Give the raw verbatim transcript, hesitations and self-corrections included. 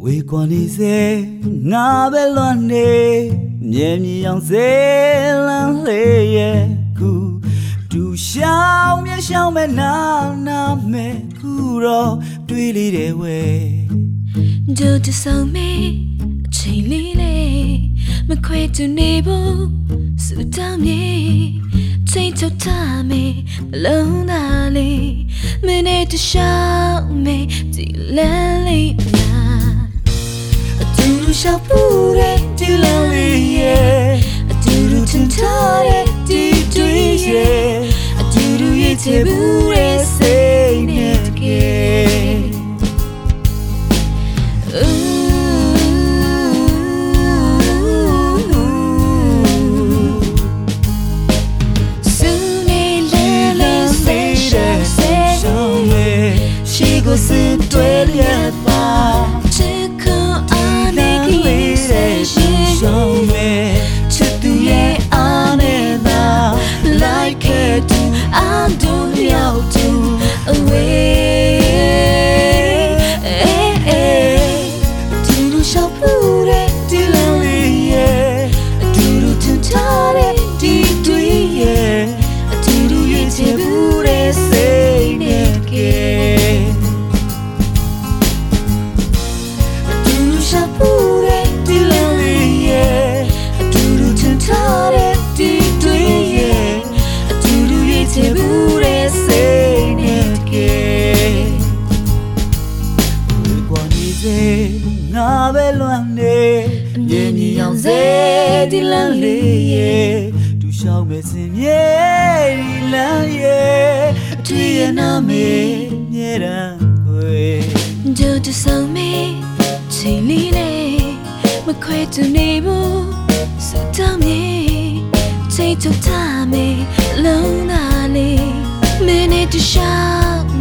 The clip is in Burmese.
ဝေကွာနေစေငါပဲလွန်နေမြဲမြံအောင်စေလန်းလေးရဲ့ခုတူရှောင်းမြရှောင်းမဲ့နာနာမဲ့ခုတော့တွေးလေးတယ်ဝဲဒူတဆောင်မေအချိန်လေးလေးမခွဲတူနေဘူးစူတောင်းမြေချိန်ချထားမေလုံးသားလေးမင်းတရှောင်းမေဒီလန်းလေးနာအတူတူရှောက်ဖို့တဲ့ဒီလန်းလေးရဲ့အတူတူထင်ထားတဲ့ဒီတွေးရဲ့အတူတူရဲ့ချေဘူးရဲ့စိတ်နဲ့တကယ်是对了吧？只可爱的一些心上面，只对也爱的那，like it I don't know to away。嘟噜小布的滴浪里耶，嘟噜听他的滴对耶，嘟噜越接不的谁那个。ငါပဲလွမ်းနေမြင်မြင်အောင်စေဒီလမ်းလေးရဲ့တူရှောင်းပဲစင်မြဲဒီလမ်းရဲ့အတွေ့ရနာမေမြဲတမ်းခွေဒူတဆောင်မေချိန်လေးလေးမခွဲတူနေဘူးစူတောင်းမြေချိန်ချထားမေလုံးသားလေးမင်းနဲ့တရှောင်း